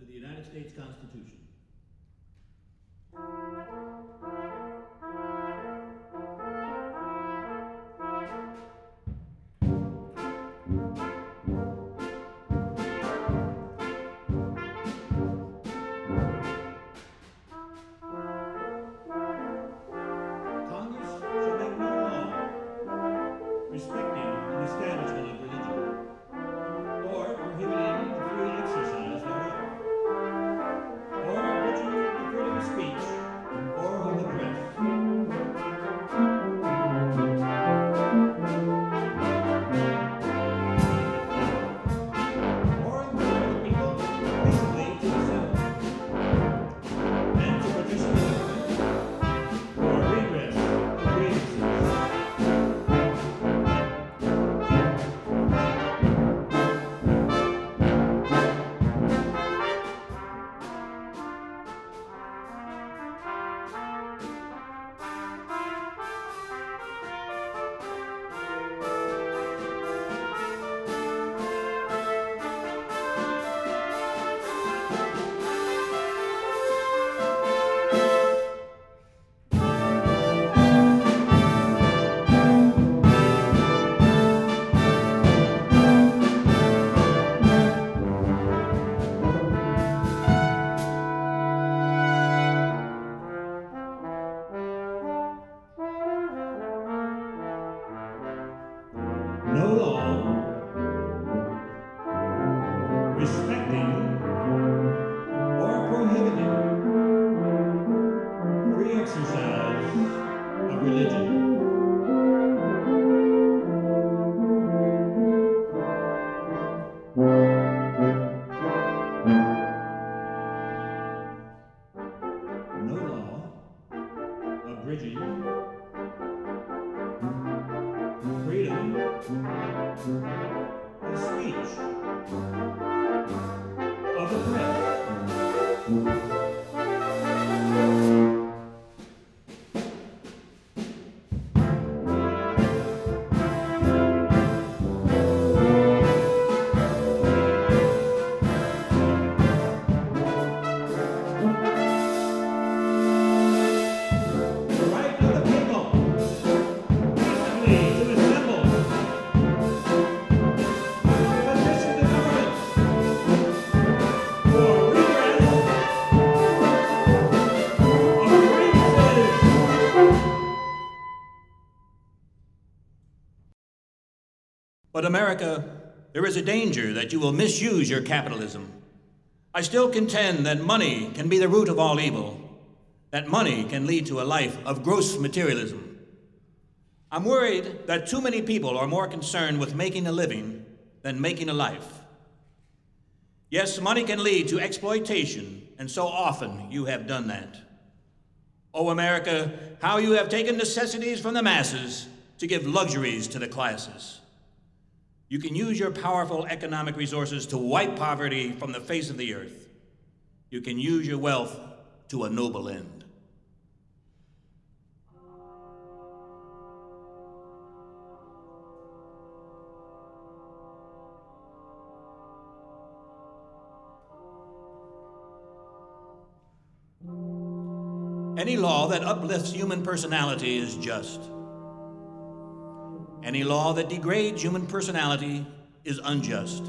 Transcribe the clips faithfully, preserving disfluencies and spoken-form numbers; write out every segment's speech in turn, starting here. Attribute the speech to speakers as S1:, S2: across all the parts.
S1: to the United States Constitution. No law respecting or prohibiting free exercise of religion. No law abridging freedom of speech, of the press. The right of the people peacefully to assemble, petition the government for redress of grievances.
S2: But America, there is a danger that you will misuse your capitalism. I still contend that money can be the root of all evil, that money can lead to a life of gross materialism. I'm worried that too many people are more concerned with making a living than making a life. Yes, money can lead to exploitation, and so often you have done that. Oh, America, how you have taken necessities from the masses to give luxuries to the classes. You can use your powerful economic resources to wipe poverty from the face of the earth. You can use your wealth to a noble end. Any law that uplifts human personality is just. Any law that degrades human personality is unjust.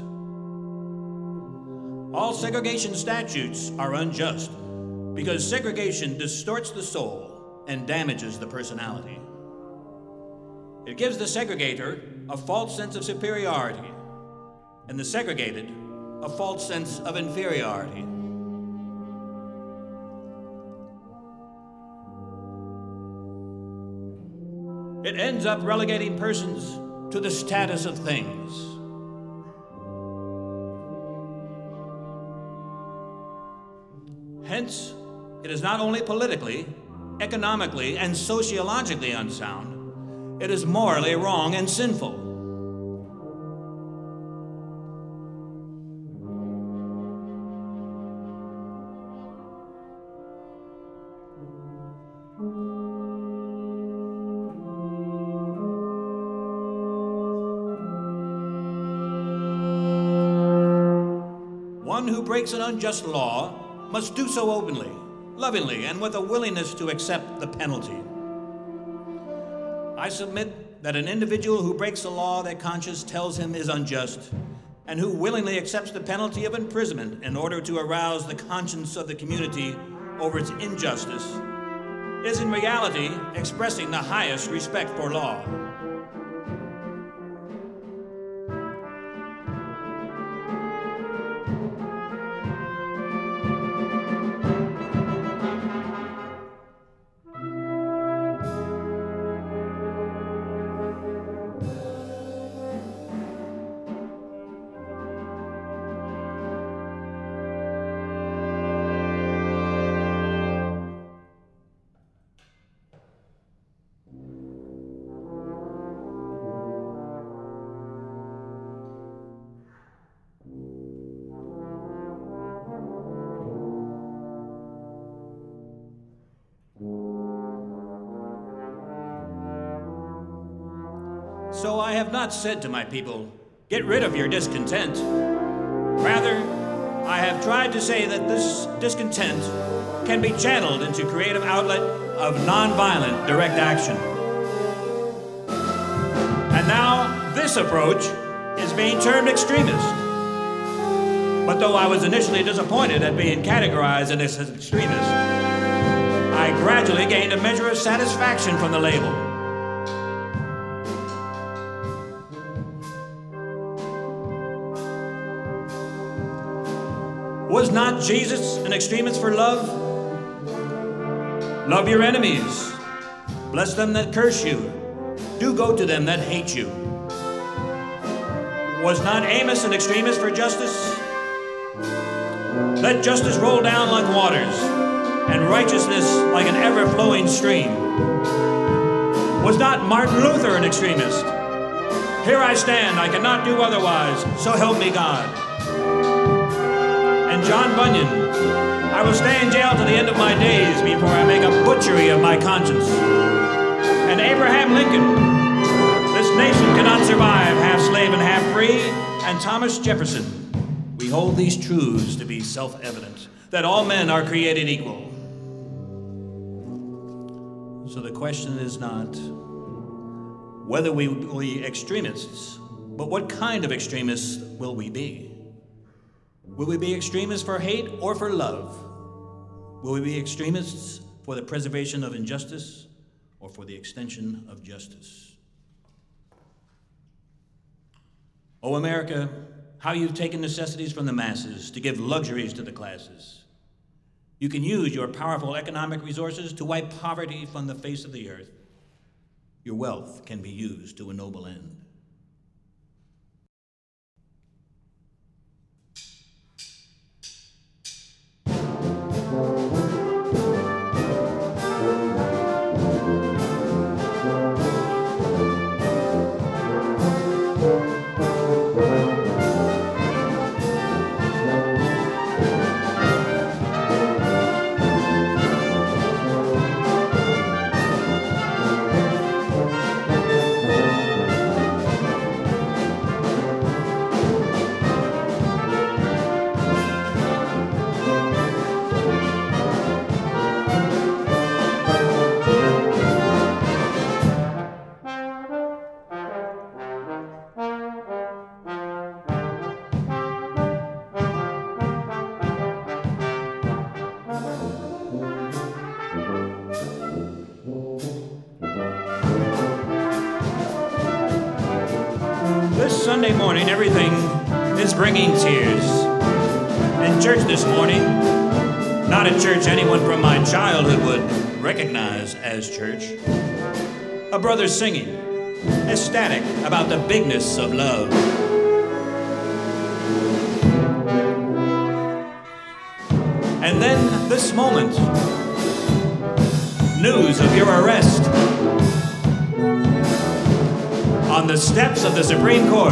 S2: All segregation statutes are unjust because segregation distorts the soul and damages the personality. It gives the segregator a false sense of superiority and the segregated a false sense of inferiority. It ends up relegating persons to the status of things. Hence, it is not only politically, economically, and sociologically unsound, it is morally wrong and sinful. One one who breaks an unjust law must do so openly, lovingly, and with a willingness to accept the penalty. I submit that an individual who breaks a law that conscience tells him is unjust, and who willingly accepts the penalty of imprisonment in order to arouse the conscience of the community over its injustice, is in reality expressing the highest respect for law. So I have not said to my people, get rid of your discontent. Rather, I have tried to say that this discontent can be channeled into creative outlet of nonviolent direct action. And now this approach is being termed extremist. But though I was initially disappointed at being categorized as an extremist, I gradually gained a measure of satisfaction from the label. Was not Jesus an extremist for love? Love your enemies. Bless them that curse you. Do go to them that hate you. Was not Amos an extremist for justice? Let justice roll down like waters, and righteousness like an ever-flowing stream. Was not Martin Luther an extremist? Here I stand, I cannot do otherwise, so help me God. And John Bunyan, I will stay in jail to the end of my days before I make a butchery of my conscience. And Abraham Lincoln, this nation cannot survive half slave and half free. And Thomas Jefferson, we hold these truths to be self-evident, that all men are created equal. So the question is not whether we will be extremists, but what kind of extremists will we be? Will we be extremists for hate or for love? Will we be extremists for the preservation of injustice or for the extension of justice? Oh, America, how you've taken necessities from the masses to give luxuries to the classes. You can use your powerful economic resources to wipe poverty from the face of the earth. Your wealth can be used to a noble end. Sunday morning, everything is bringing tears. In church this morning, not a church anyone from my childhood would recognize as church. A brother singing, ecstatic about the bigness of love. And then this moment, news of your arrest. On the steps of the Supreme Court.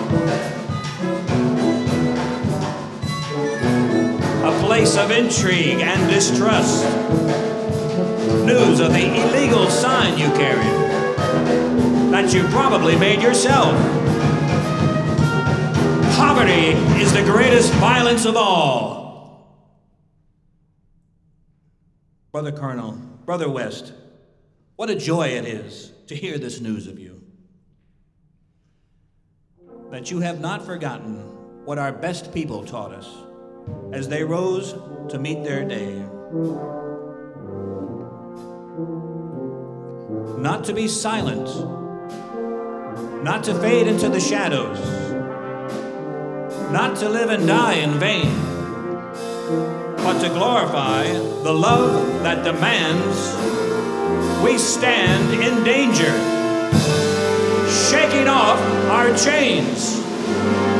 S2: A place of intrigue and distrust. News of the illegal sign you carried that you probably made yourself. Poverty is the greatest violence of all. Brother Colonel, Brother West, what a joy it is to hear this news of you. That you have not forgotten what our best people taught us as they rose to meet their day. Not to be silent, not to fade into the shadows, not to live and die in vain, but to glorify the love that demands we stand in danger, shaking off our chains.